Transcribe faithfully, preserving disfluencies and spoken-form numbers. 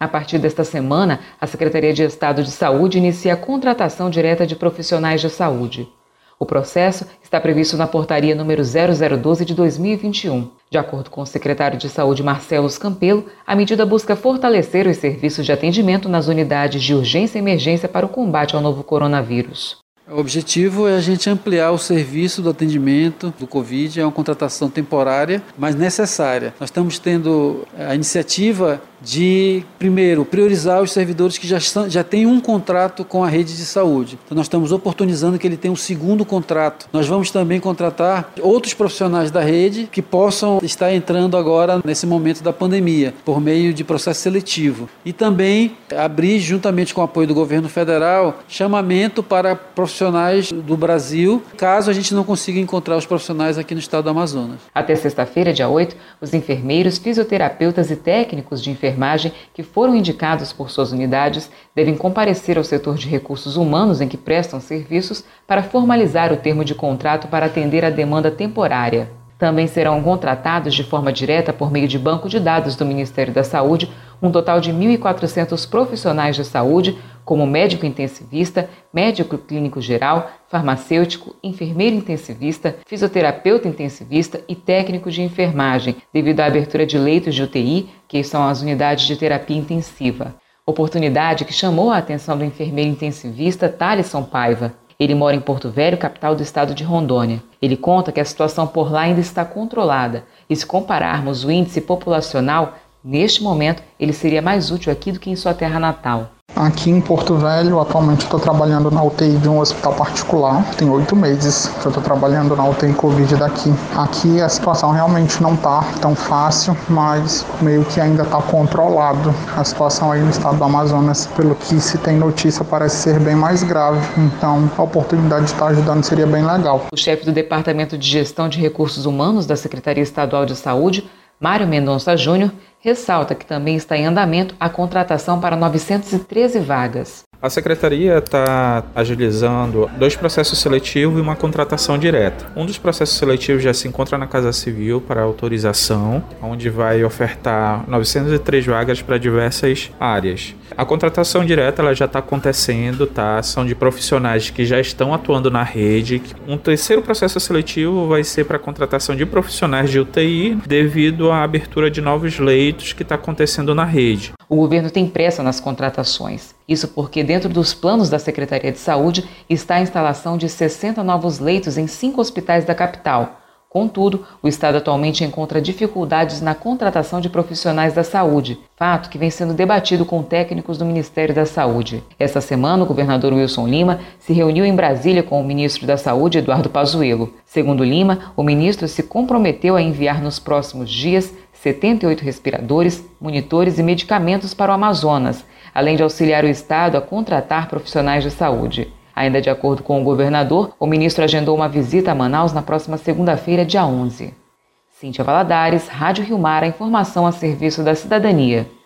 A partir desta semana, a Secretaria de Estado de Saúde inicia a contratação direta de profissionais de saúde. O processo está previsto na portaria número zero zero doze de dois mil e vinte e um. De acordo com o secretário de Saúde Marcelo Campelo, a medida busca fortalecer os serviços de atendimento nas unidades de urgência e emergência para o combate ao novo coronavírus. O objetivo é a gente ampliar o serviço do atendimento do Covid, é uma contratação temporária, mas necessária. Nós estamos tendo a iniciativa de, primeiro, priorizar os servidores que já, estão, já têm um contrato com a rede de saúde. Então nós estamos oportunizando que ele tenha um segundo contrato. Nós vamos também contratar outros profissionais da rede que possam estar entrando agora nesse momento da pandemia, por meio de processo seletivo. E também abrir, juntamente com o apoio do governo federal, chamamento para profissionais do Brasil, caso a gente não consiga encontrar os profissionais aqui no estado do Amazonas. Até sexta-feira, dia oito, os enfermeiros, fisioterapeutas e técnicos de enfermagem que foram indicados por suas unidades devem comparecer ao setor de recursos humanos em que prestam serviços para formalizar o termo de contrato para atender à demanda temporária. Também serão contratados de forma direta por meio de banco de dados do Ministério da Saúde um total de mil e quatrocentos profissionais de saúde, como médico intensivista, médico clínico geral, farmacêutico, enfermeiro intensivista, fisioterapeuta intensivista e técnico de enfermagem, devido à abertura de leitos de U T I, que são as unidades de terapia intensiva. Oportunidade que chamou a atenção do enfermeiro intensivista Thalisson Paiva. Ele mora em Porto Velho, capital do estado de Rondônia. Ele conta que a situação por lá ainda está controlada e, se compararmos o índice populacional, neste momento ele seria mais útil aqui do que em sua terra natal. Aqui em Porto Velho, atualmente estou trabalhando na U T I de um hospital particular. Tem oito meses que eu estou trabalhando na U T I Covid daqui. Aqui a situação realmente não está tão fácil, mas meio que ainda está controlado. A situação aí no estado do Amazonas, pelo que se tem notícia, parece ser bem mais grave. Então, a oportunidade de estar ajudando seria bem legal. O chefe do Departamento de Gestão de Recursos Humanos da Secretaria Estadual de Saúde, Mário Mendonça Júnior, ressalta que também está em andamento a contratação para novecentas e treze vagas. A Secretaria está agilizando dois processos seletivos e uma contratação direta. Um dos processos seletivos já se encontra na Casa Civil para autorização, onde vai ofertar novecentas e três vagas para diversas áreas. A contratação direta ela já está acontecendo, tá? São de profissionais que já estão atuando na rede. Um terceiro processo seletivo vai ser para a contratação de profissionais de U T I, devido à abertura de novos leitos que está acontecendo na rede. O governo tem pressa nas contratações. Isso porque dentro dos planos da Secretaria de Saúde está a instalação de sessenta novos leitos em cinco hospitais da capital. Contudo, o Estado atualmente encontra dificuldades na contratação de profissionais da saúde, fato que vem sendo debatido com técnicos do Ministério da Saúde. Esta semana, o governador Wilson Lima se reuniu em Brasília com o ministro da Saúde, Eduardo Pazuello. Segundo Lima, o ministro se comprometeu a enviar nos próximos dias setenta e oito respiradores, monitores e medicamentos para o Amazonas, além de auxiliar o Estado a contratar profissionais de saúde. Ainda de acordo com o governador, o ministro agendou uma visita a Manaus na próxima segunda-feira, dia onze. Cíntia Valadares, Rádio Rio Mar, a informação a serviço da cidadania.